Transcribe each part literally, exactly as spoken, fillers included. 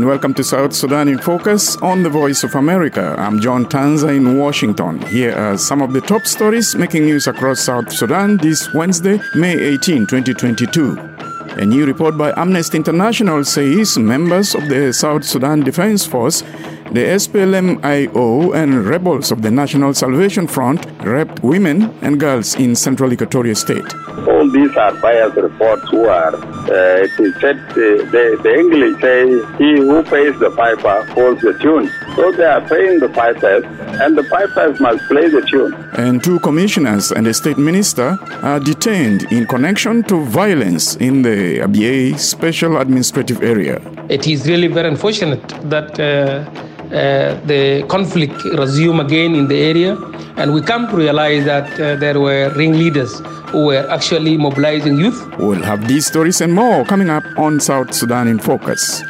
welcome to South Sudan in Focus on the Voice of America. I'm John Tanza in Washington. Here are some of the top stories making news across South Sudan this Wednesday, May eighteenth, twenty twenty-two. A new report by Amnesty International says members of the South Sudan Defense Force, the S P L M I O and rebels of the National Salvation Front raped women and girls in Central Equatoria State. All these are biased reports who are, uh, it is said, uh, the, the English say, he who pays the piper holds the tune. So they are paying the pipers, and the pipers must play the tune. And two commissioners and a state minister are detained in connection to violence in the Abyei Special Administrative Area. It is really very unfortunate that uh, uh, the conflict resumed again in the area, and we come to realize that uh, there were ringleaders who were actually mobilizing youth. We'll have these stories and more coming up on South Sudan in Focus.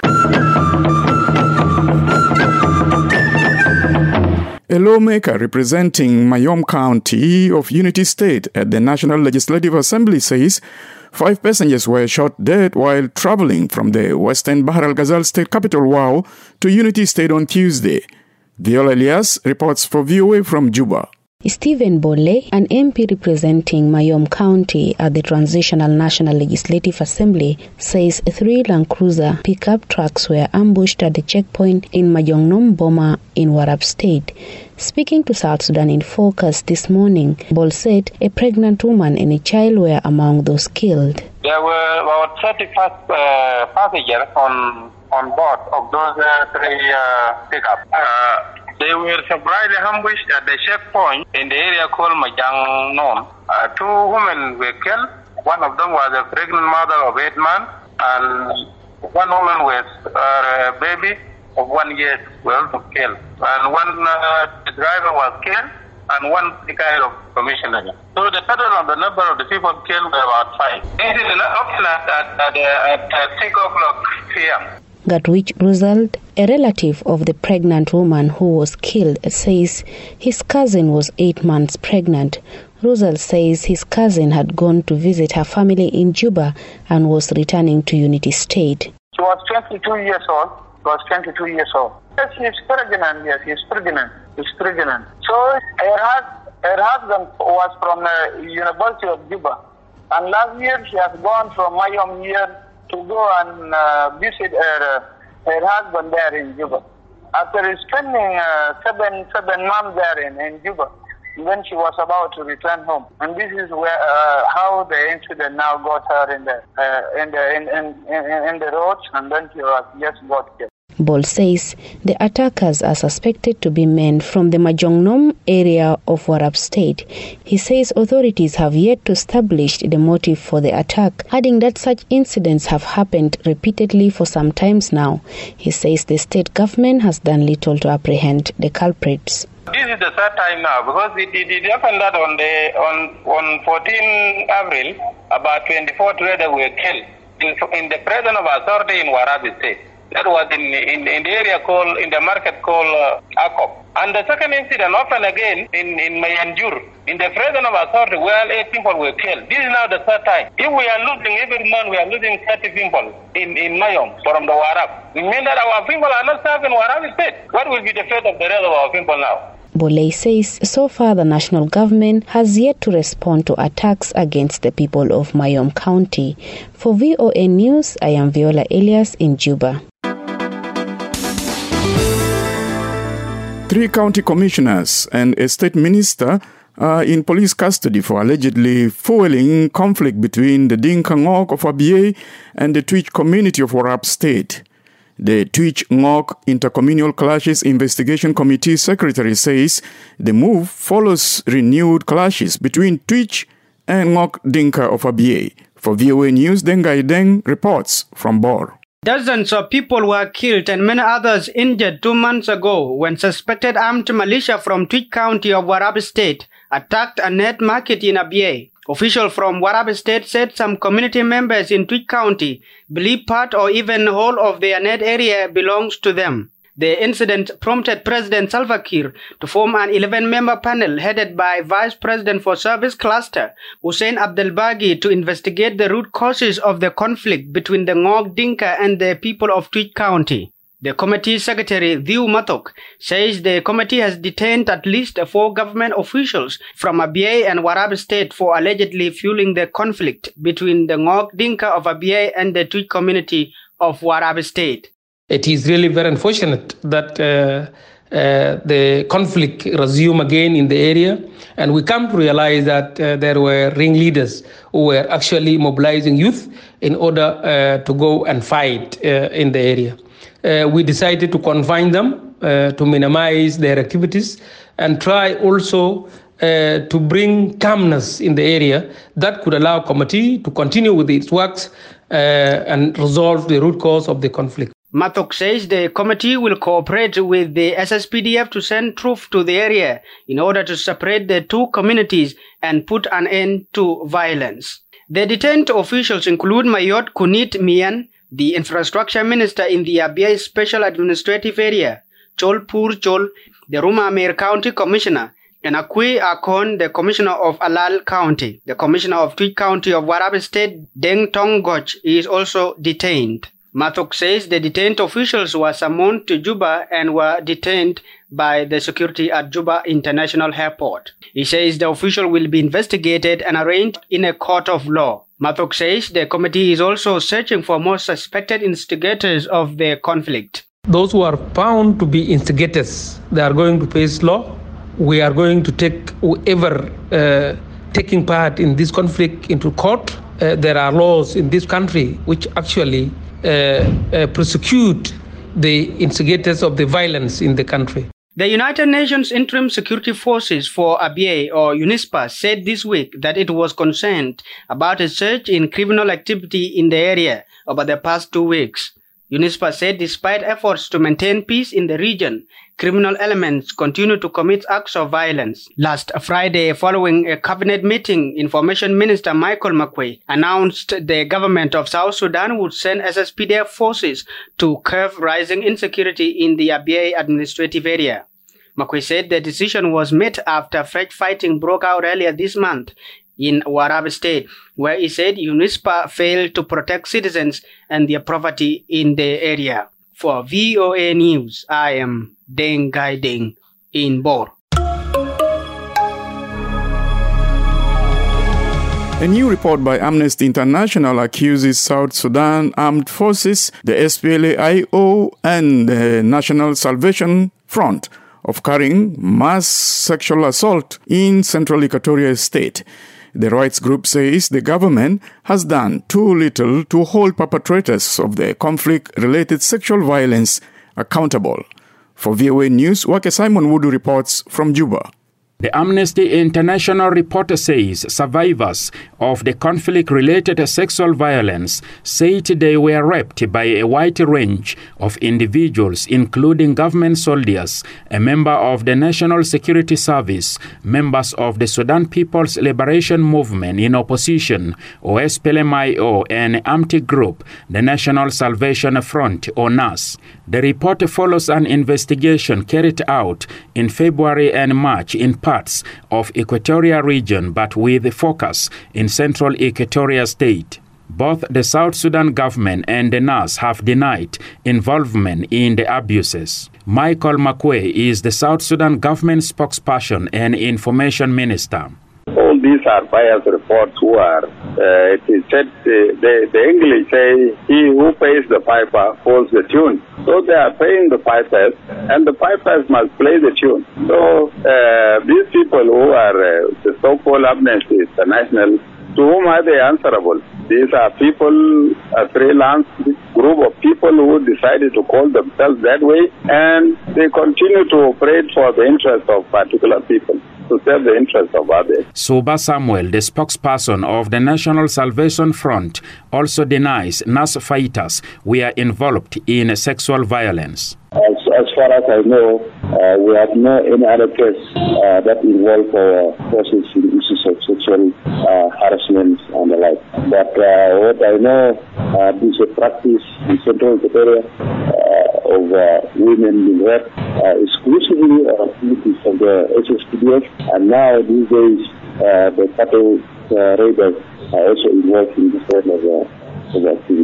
A lawmaker representing Mayom County of Unity State at the National Legislative Assembly says five passengers were shot dead while traveling from the western Bahr al-Ghazal state capital, Wau, to Unity State on Tuesday. Viola Elias reports for V O A from Juba. Stephen Bole, an M P representing Mayom County at the Transitional National Legislative Assembly, says three Land Cruiser pickup trucks were ambushed at the checkpoint in Majongnom Boma in Warab State. Speaking to South Sudan in Focus this morning, Bole said a pregnant woman and a child were among those killed. There were about thirty-five uh, passengers on, on board of those uh, three uh, pickups. Uh, They were surprisingly ambushed at the checkpoint in the area called Majongnom. Uh, two women were killed. One of them was a pregnant mother of eight months, and one woman with a baby of one year was also killed. And one uh, driver was killed, and one kind of commissioner. So the total of the number of the people killed were about five. This is an option at, at, at, at six o'clock p m Gatwich Ruzald, a relative of the pregnant woman who was killed, says his cousin was eight months pregnant. Ruzald says his cousin had gone to visit her family in Juba and was returning to Unity State. She was twenty-two years old. She was twenty-two years old. Yes, she's pregnant. Yes, she's pregnant. She's pregnant. So her, hus- her husband was from the University of Juba. And last year she has gone from Mayom here to go and uh, visit her, uh, her husband there in Juba. After spending uh, seven seven months there in, in Juba, then she was about to return home. And this is where uh, how the incident now got her in the uh, in the in, in, in, in the roads, and then she was just got killed. Bol says the attackers are suspected to be men from the Majongnom area of Warab State. He says authorities have yet to establish the motive for the attack, adding that such incidents have happened repeatedly for some times now. He says the state government has done little to apprehend the culprits. This is the third time now, because it, it, it happened that on the on on fourteenth April, about twenty-four traders were killed in, in the presence of authority in Warab State. That was in, in in the area called, in the market called uh, Akop. And the second incident happened again in, in Mayanjur, in the presence of authority, where eight people were killed. This is now the third time. If we are losing every month, we are losing thirty people in, in Mayom from the Warab. It means that our people are not serving Warab State. What will be the fate of the rest of our people now? Bole says so far the national government has yet to respond to attacks against the people of Mayom County. For V O A News, I am Viola Elias in Juba. Three county commissioners and a state minister are in police custody for allegedly fueling conflict between the Dinka Ngok of Abyei and the Twitch community of Warab State. The Twitch Ngok Intercommunal Clashes Investigation Committee secretary says the move follows renewed clashes between Twitch and Ngok Dinka of Abyei. For V O A News, Dengai Deng reports from Bor. Dozens of people were killed and many others injured two months ago when suspected armed militia from Twitch County of Warab State attacked a net market in Abyei. Officials from Warab State said some community members in Twitch County believe part or even whole of their net area belongs to them. The incident prompted President Salva Kiir to form an eleven-member panel headed by Vice President for Service Cluster Hussein Abdelbagi to investigate the root causes of the conflict between the Ngok Dinka and the people of Twitch County. The committee secretary, Dhiu Mathok, says the committee has detained at least four government officials from Abyei and Warab state for allegedly fueling the conflict between the Ngok Dinka of Abyei and the Twitch community of Warab state. It is really very unfortunate that uh, uh, the conflict resumed again in the area, and we come to realize that uh, there were ringleaders who were actually mobilizing youth in order uh, to go and fight uh, in the area. Uh, we decided to confine them uh, to minimize their activities and try also uh, to bring calmness in the area that could allow committee to continue with its works uh, and resolve the root cause of the conflict. Mathok says the committee will cooperate with the S S P D F to send troops to the area in order to separate the two communities and put an end to violence. The detained officials include Mayot Kunit Mian, the infrastructure minister in the Abyei Special Administrative Area, Chol Pur Chol, the Rumamir County Commissioner, and Akui Akon, the Commissioner of Alal County. The Commissioner of Twitch County of Warab State, Deng Tong Goch, is also detained. Mathok says the detained officials were summoned to Juba and were detained by the security at Juba International Airport. He says the official will be investigated and arraigned in a court of law. Mathok says the committee is also searching for more suspected instigators of the conflict. Those who are found to be instigators, they are going to face law. We are going to take whoever uh, taking part in this conflict into court. Uh, there are laws in this country which actually uh, uh, prosecute the instigators of the violence in the country. The United Nations Interim Security Forces for Abyei, or UNISPA, said this week that it was concerned about a surge in criminal activity in the area over the past two weeks. UNISPA said despite efforts to maintain peace in the region, criminal elements continue to commit acts of violence. Last Friday, following a cabinet meeting, Information Minister Michael Makwei announced the government of South Sudan would send S S P D F forces to curb rising insecurity in the Abyei administrative area. Makwei said the decision was made after fresh fighting broke out earlier this month in Warab State, where he said UNISPA failed to protect citizens and their property in the area. For V O A News, I am Deng Gai Deng in Bor. A new report by Amnesty International accuses South Sudan Armed Forces, the S P L A I O, and the National Salvation Front of carrying mass sexual assault in Central Equatoria State. The rights group says the government has done too little to hold perpetrators of the conflict-related sexual violence accountable. For V O A News, Wake Simon Wudu reports from Juba. The Amnesty International report says survivors of the conflict-related sexual violence said they were raped by a wide range of individuals, including government soldiers, a member of the National Security Service, members of the Sudan People's Liberation Movement in opposition, or S P L M I O, and armed group, the National Salvation Front, or N A S. The report follows an investigation carried out in February and March in parts of Equatoria region, but with focus in Central Equatoria State. Both the South Sudan government and the N A S have denied involvement in the abuses. Michael Makwei is the South Sudan government spokesperson and information minister. All these are biased reports who are, uh, it is said, uh, the, the English say, he who pays the piper holds the tune. So they are paying the pipers, and the pipers must play the tune. So uh, these people who are uh, the so-called Amnesty International, to whom are they answerable? These are people, a freelance group of people who decided to call themselves that way, and they continue to operate for the interest of particular people, to serve the interest of others. Suba Samuel, the spokesperson of the National Salvation Front, also denies N A S fighters were involved in sexual violence. As, as far as I know, uh, we have no any other case uh, that involve our uh, forces in issues of sexual uh, harassment and the like. But uh, what I know, uh, this is a practice in Central Equatoria uh, of uh, women being raped uh, exclusively of activities of the S S P D F, and now these days uh, the cattle uh, raiders are also involved in this kind of, uh, of activities.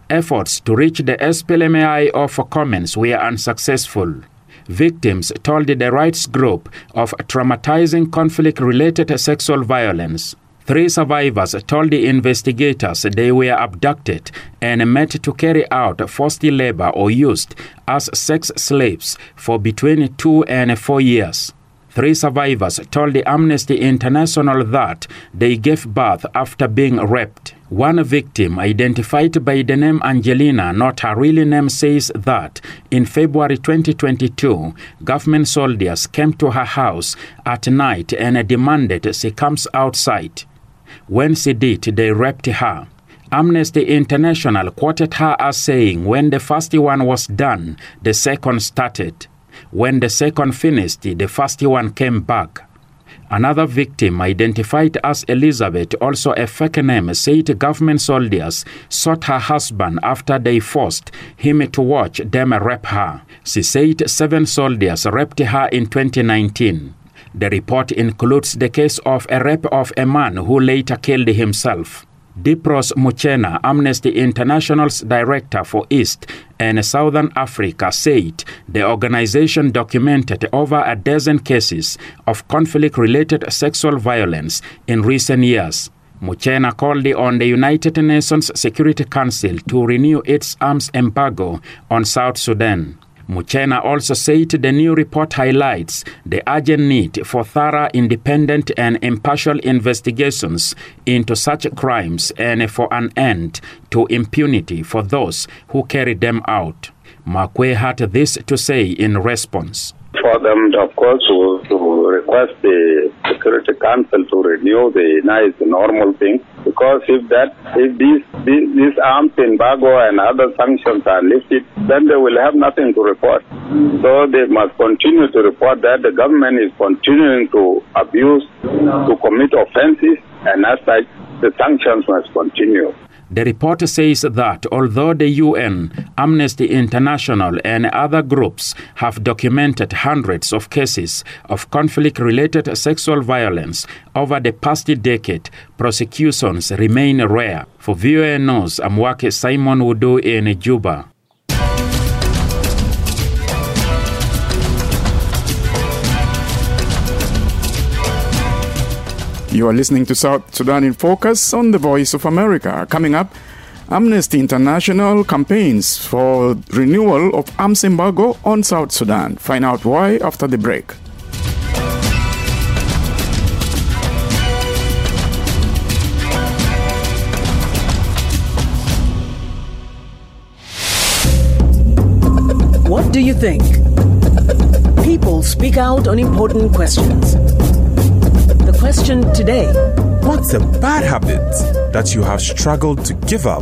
efforts to reach the S P L M I of comments were unsuccessful. Victims told the rights group of traumatizing conflict-related sexual violence. Three survivors told the investigators they were abducted and meant to carry out forced labor or used as sex slaves for between two and four years. Three survivors told the Amnesty International that they gave birth after being raped. One victim, identified by the name Angelina, not her real name, says that in February twenty twenty-two, government soldiers came to her house at night and demanded she comes outside. When she did, they raped her. Amnesty International quoted her as saying, when the first one was done, the second started. When the second finished, the first one came back. Another victim, identified as Elizabeth, also a fake name, said government soldiers sought her husband after they forced him to watch them rape her. She said seven soldiers raped her in twenty nineteen. The report includes the case of a rape of a man who later killed himself. Dipros Muchena, Amnesty International's director for East and Southern Africa, said the organization documented over a dozen cases of conflict-related sexual violence in recent years. Muchena called on the United Nations Security Council to renew its arms embargo on South Sudan. Muchena also said the new report highlights the urgent need for thorough, independent and impartial investigations into such crimes and for an end to impunity for those who carry them out. Makwe had this to say in response. For them, of course, to, to request the Security Council to renew the nice normal thing, because if that, if these, these, these arms embargo and other sanctions are lifted, then they will have nothing to report. So they must continue to report that the government is continuing to abuse, to commit offenses, and as such, the sanctions must continue. The report says that although the U N, Amnesty International and other groups have documented hundreds of cases of conflict-related sexual violence over the past decade, prosecutions remain rare. For V O A News, I'm Wake Simon Wudu in Juba. You are listening to South Sudan in Focus on the Voice of America. Coming up, Amnesty International campaigns for renewal of arms embargo on South Sudan. Find out why after the break. What do you think? People speak out on important questions. The question today: what's a bad habit that you have struggled to give up?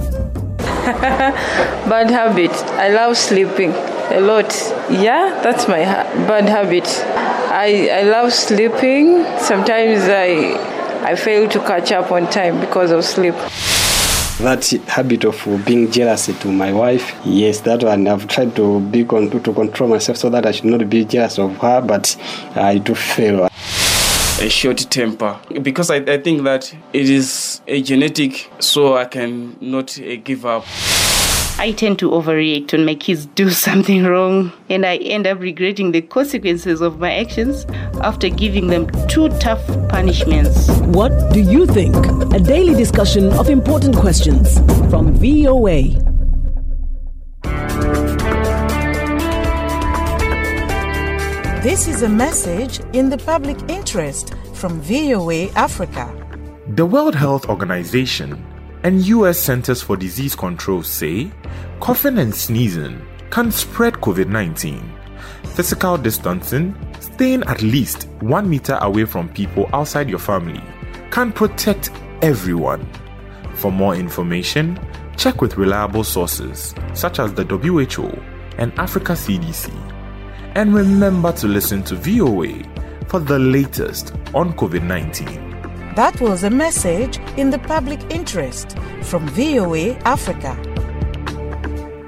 Bad habit. I love sleeping a lot. Yeah, that's my ha- bad habit. I I love sleeping. Sometimes I I fail to catch up on time because of sleep. That habit of being jealous to my wife, yes, that one I've tried to be con- to control myself so that I should not be jealous of her, but I do fail. A short temper, because I, I think that it is a genetic, so I can not uh, give up. I tend to overreact when my kids do something wrong, and I end up regretting the consequences of my actions after giving them two tough punishments. What do you think? A daily discussion of important questions from V O A. This is a message in the public interest from V O A Africa. The World Health Organization and U S Centers for Disease Control say coughing and sneezing can spread COVID nineteen. Physical distancing, staying at least one meter away from people outside your family, can protect everyone. For more information, check with reliable sources such as the W H O and Africa C D C. And remember to listen to V O A for the latest on COVID nineteen. That was a message in the public interest from V O A Africa.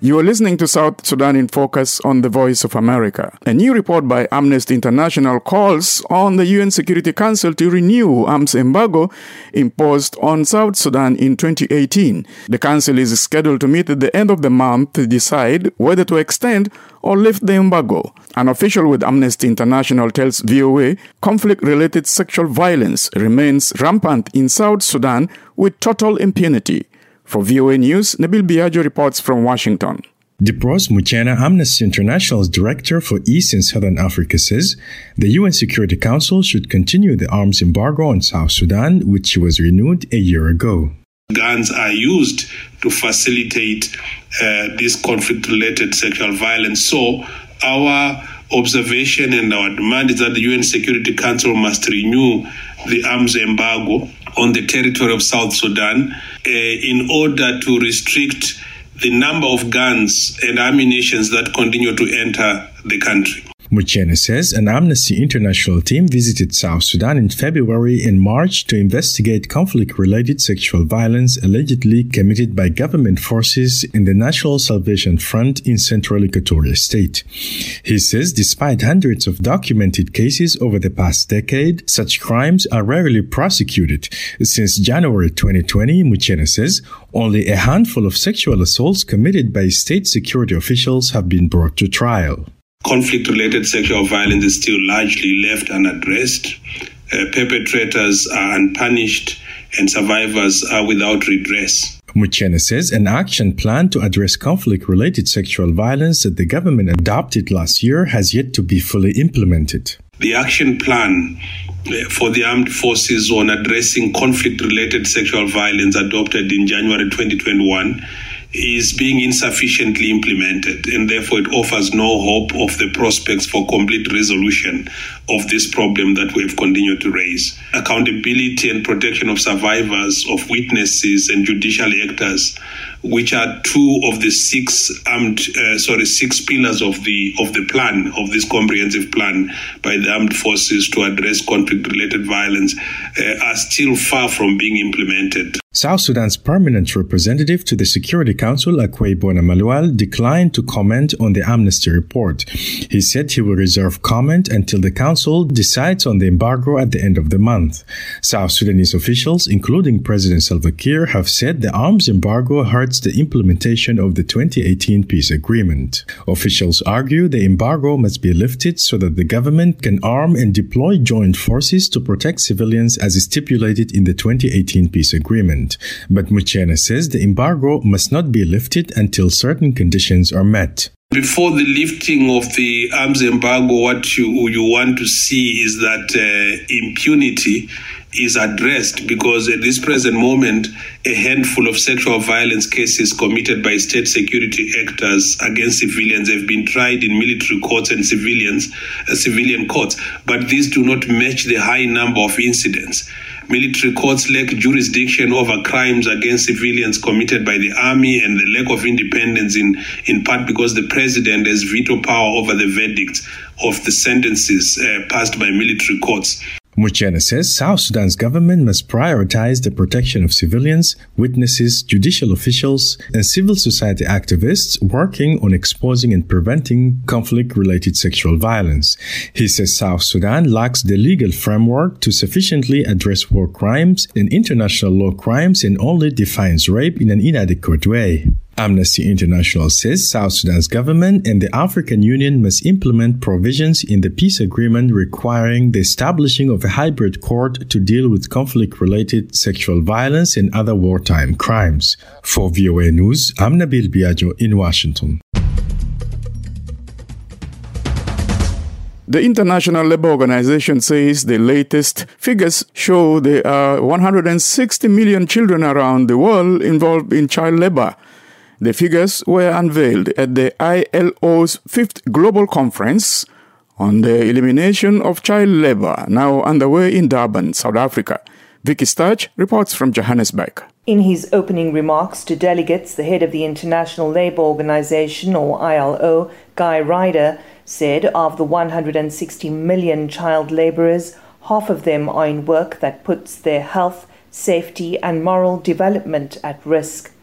You are listening to South Sudan in Focus on the Voice of America. A new report by Amnesty International calls on the U N Security Council to renew arms embargo imposed on South Sudan in twenty eighteen. The council is scheduled to meet at the end of the month to decide whether to extend or lift the embargo. An official with Amnesty International tells V O A conflict-related sexual violence remains rampant in South Sudan with total impunity. For V O A News, Nabil Biagio reports from Washington. Dipros Muchena, Amnesty International's director for East and Southern Africa, says the U N Security Council should continue the arms embargo on South Sudan, which was renewed a year ago. Guns are used to facilitate uh, this conflict-related sexual violence. So our observation and our demand is that the U N Security Council must renew the arms embargo on the territory of South Sudan uh, in order to restrict the number of guns and ammunition that continue to enter the country. Muchena says an Amnesty International team visited South Sudan in February and March to investigate conflict-related sexual violence allegedly committed by government forces in the National Salvation Front in central Equatoria State. He says despite hundreds of documented cases over the past decade, such crimes are rarely prosecuted. Since January twenty twenty, Muchena says only a handful of sexual assaults committed by state security officials have been brought to trial. Conflict-related sexual violence is still largely left unaddressed. Uh, perpetrators are unpunished and survivors are without redress. Muchena says an action plan to address conflict-related sexual violence that the government adopted last year has yet to be fully implemented. The action plan for the armed forces on addressing conflict-related sexual violence adopted in January twenty twenty-one is being insufficiently implemented, and therefore it offers no hope of the prospects for complete resolution of this problem that we have continued to raise. Accountability and protection of survivors, of witnesses and judicial actors, which are two of the six armed, uh, sorry, six pillars of the of the plan, of this comprehensive plan by the armed forces to address conflict-related violence, uh, are still far from being implemented. South Sudan's permanent representative to the Security Council, Akwei Bonamalual, declined to comment on the Amnesty report. He said he will reserve comment until the Council decides on the embargo at the end of the month. South Sudanese officials, including President Salva Kiir, have said the arms embargo hurts the implementation of the twenty eighteen peace agreement. Officials argue the embargo must be lifted so that the government can arm and deploy joint forces to protect civilians as stipulated in the twenty eighteen peace agreement. But Muchena says the embargo must not be lifted until certain conditions are met. Before the lifting of the arms embargo, what you, you want to see is that uh, impunity is addressed, because at this present moment, a handful of sexual violence cases committed by state security actors against civilians have been tried in military courts and civilians, uh, civilian courts, but these do not match the high number of incidents. Military courts lack jurisdiction over crimes against civilians committed by the army, and the lack of independence in, in part because the president has veto power over the verdicts of the sentences uh, passed by military courts. Muchena says South Sudan's government must prioritize the protection of civilians, witnesses, judicial officials, and civil society activists working on exposing and preventing conflict-related sexual violence. He says South Sudan lacks the legal framework to sufficiently address war crimes and international law crimes, and only defines rape in an inadequate way. Amnesty International says South Sudan's government and the African Union must implement provisions in the peace agreement requiring the establishing of a hybrid court to deal with conflict-related sexual violence and other wartime crimes. For V O A News, I'm Nabil Biagio in Washington. The International Labour Organization says the latest figures show there are one hundred sixty million children around the world involved in child labor. The figures were unveiled at the I L O's fifth Global Conference on the Elimination of Child Labor, now underway in Durban, South Africa. Vicky Starch reports from Johannesburg. In his opening remarks to delegates, the head of the International Labour Organization, or I L O, Guy Ryder, said of the one hundred sixty million child labourers, half of them are in work that puts their health, safety and moral development at risk.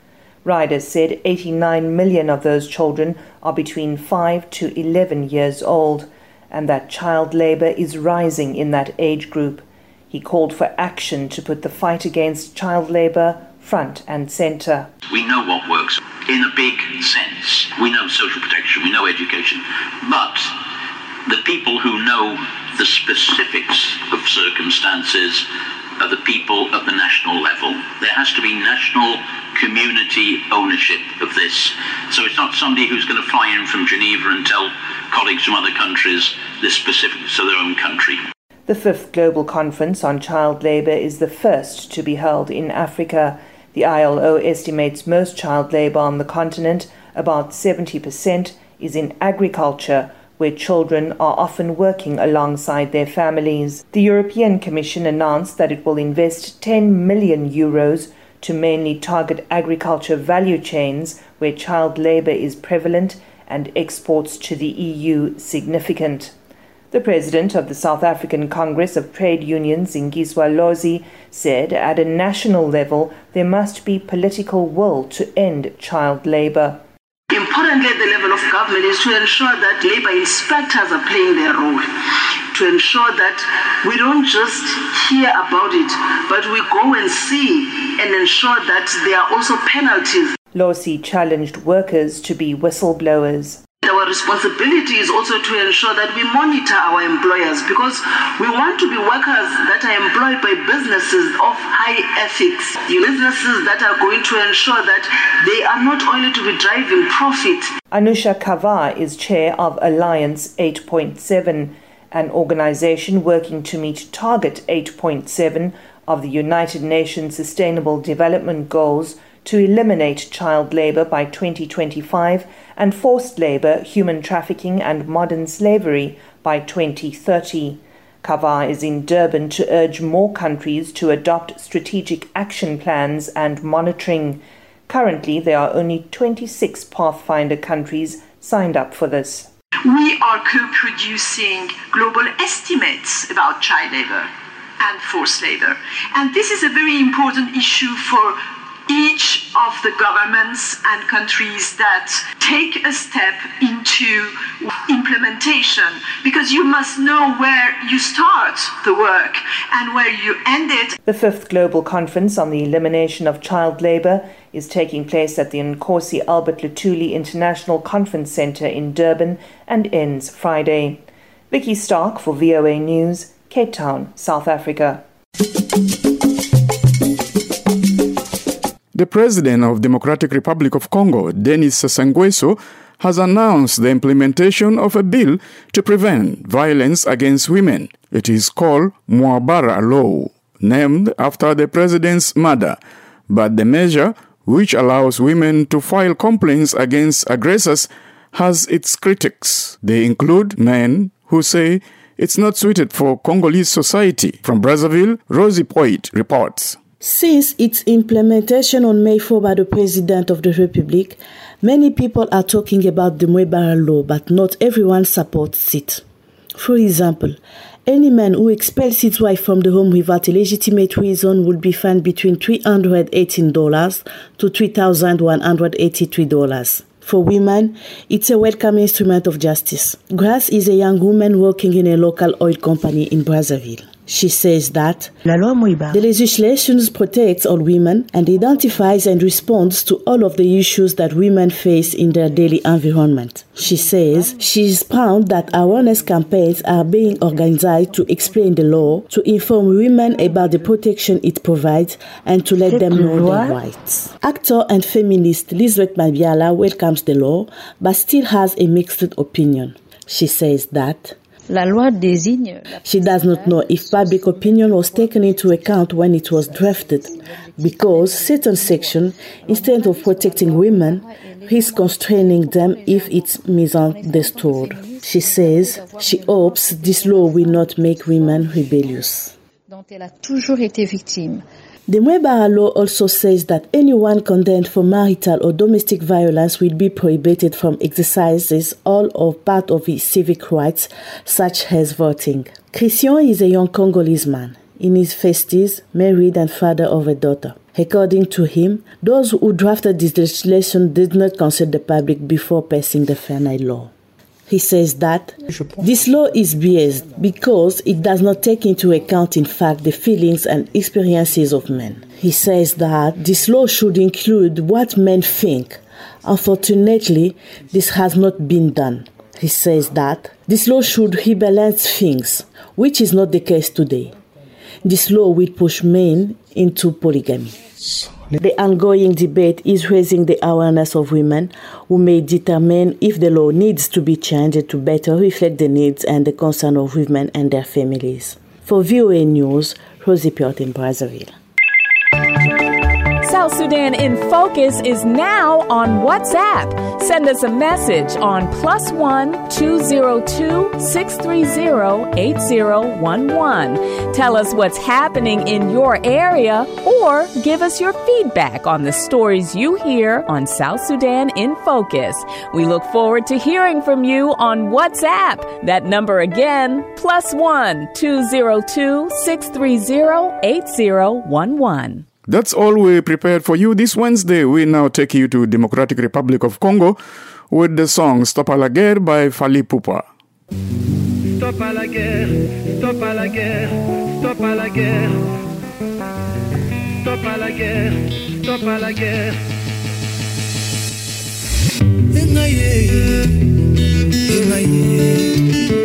Ryder said eighty-nine million of those children are between five to eleven years old, and that child labour is rising in that age group. He called for action to put the fight against child labour front and centre. We know what works in a big sense. We know social protection, we know education, but the people who know the specifics of circumstances are the people at the national level. There has to be national community ownership of this. So it's not somebody who's going to fly in from Geneva and tell colleagues from other countries the specifics of their own country. The fifth Global Conference on Child Labour is the first to be held in Africa. The I L O estimates most child labour on the continent, about seventy percent, is in agriculture, where children are often working alongside their families. The European Commission announced that it will invest ten million euros to mainly target agriculture value chains where child labour is prevalent and exports to the E U significant. The president of the South African Congress of Trade Unions, Ngiswa Lozi, said at a national level there must be political will to end child labour. Importantly, at the level of government is to ensure that labour inspectors are playing their role, to ensure that we don't just hear about it, but we go and see and ensure that there are also penalties. Losi challenged workers to be whistleblowers. Our responsibility is also to ensure that we monitor our employers, because we want to be workers that are employed by businesses of high ethics, businesses that are going to ensure that they are not only to be driving profit. Anusha Kavar is chair of Alliance eight point seven, an organization working to meet Target eight point seven of the United Nations Sustainable Development Goals to eliminate child labour by twenty twenty-five and forced labour, human trafficking and modern slavery by twenty thirty. Kavar is in Durban to urge more countries to adopt strategic action plans and monitoring. Currently, there are only twenty-six Pathfinder countries signed up for this. We are co-producing global estimates about child labour and forced labour. And this is a very important issue for each of the governments and countries that take a step into implementation, because you must know where you start the work and where you end it. The fifth Global Conference on the Elimination of Child Labour is taking place at the Nkosi Albert Luthuli International Conference Centre in Durban and ends Friday. Vicky Stark for V O A News, Cape Town, South Africa. The President of Democratic Republic of Congo, Denis Sassou Nguesso, has announced the implementation of a bill to prevent violence against women. It is called Mwabara Law, named after the president's mother. But the measure, which allows women to file complaints against aggressors, has its critics. They include men who say it's not suited for Congolese society. From Brazzaville, Rosie Poit reports. Since its implementation on May fourth by the President of the Republic, many people are talking about the Mwabara Law, but not everyone supports it. For example, any man who expels his wife from the home without a legitimate reason will be fined between three hundred eighteen dollars to three thousand one hundred eighty-three dollars. For women, it's a welcome instrument of justice. Grace is a young woman working in a local oil company in Brazzaville. She says that the legislation protects all women and identifies and responds to all of the issues that women face in their daily environment. She says she is proud that awareness campaigns are being organized to explain the law, to inform women about the protection it provides, and to let them know their rights. Actor and feminist Lisbeth Mabiala welcomes the law, but still has a mixed opinion. She says that La loi désigne. She does not know if public opinion was taken into account when it was drafted, because certain sections, instead of protecting women, risk constraining them if it's misunderstood. She says she hopes this law will not make women rebellious. Dont elle a toujours été victime. The Mwabara Law also says that anyone condemned for marital or domestic violence will be prohibited from exercising all or part of his civic rights, such as voting. Christian is a young Congolese man, in his fifties, married and father of a daughter. According to him, those who drafted this legislation did not consult the public before passing the Fair Law. He says that this law is biased because it does not take into account, in fact, the feelings and experiences of men. He says that this law should include what men think. Unfortunately, this has not been done. He says that this law should rebalance things, which is not the case today. This law will push men into polygamy. The ongoing debate is raising the awareness of women who may determine if the law needs to be changed to better reflect the needs and the concern of women and their families. For V O A News, Rosie Piot in Brazzaville. South Sudan in Focus is now on WhatsApp. Send us a message on plus one two zero two six three zero eight zero one one. Tell us what's happening in your area or give us your feedback on the stories you hear on South Sudan in Focus. We look forward to hearing from you on WhatsApp. That number again, plus one two zero two six three zero eight zero one one. That's all we prepared for you this Wednesday. We now take you to Democratic Republic of Congo with the song Stop à la guerre by Fally Ipupa. Stop à la guerre, stop à la guerre, stop à la guerre. Stop à la guerre, stop à la guerre. Engaye, engaye.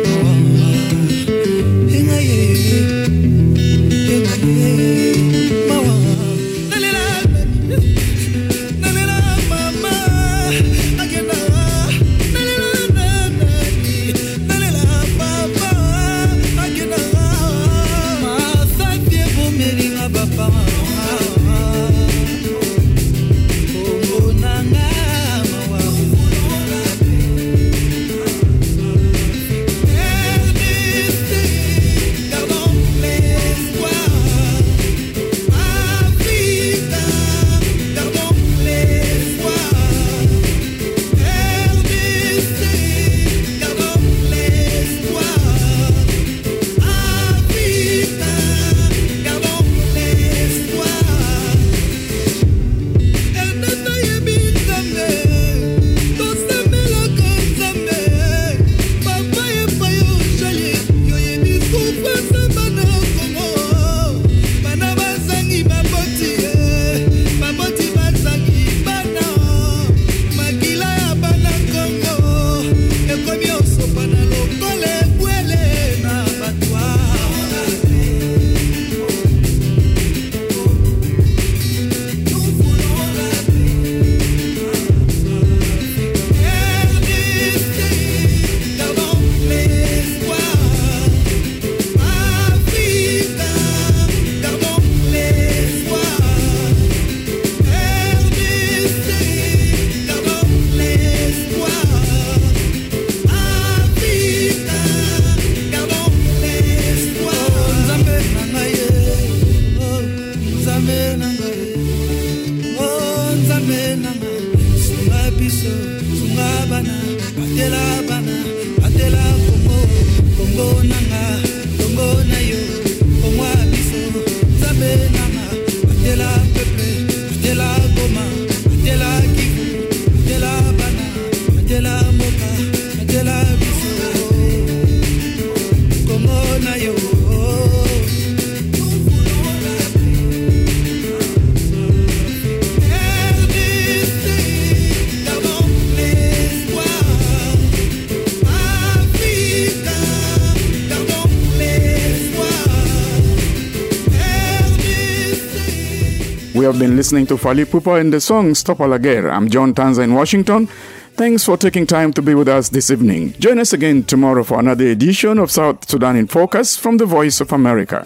We have been listening to Fally Ipupa in the song Stop à la guerre. I'm John Tanza in Washington. Thanks for taking time to be with us this evening. Join us again tomorrow for another edition of South Sudan in Focus from the Voice of America.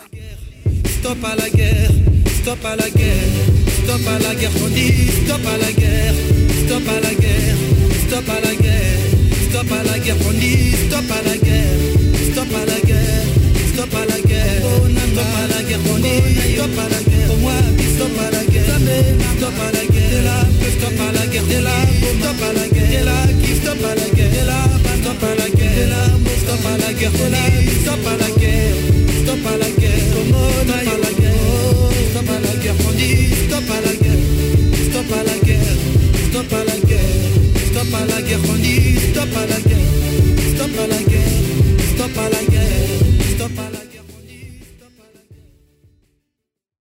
Stop à la guerre, stop à la guerre, stop à la guerre, on dit stop à la guerre, stop à la guerre, stop à la guerre, stop à la guerre, on dit stop à la guerre, stop à la guerre, stop à la guerre, stop à la guerre, on dit stop à la guerre, pour moi, stop à la guerre, stop à la guerre, de là, stop à la guerre, de là, stop à la guerre, de là, qui stop à la guerre, de là, stop à la guerre, de là, stop à la guerre, de là, stop à la guerre, stop à la guerre, stop à la guerre.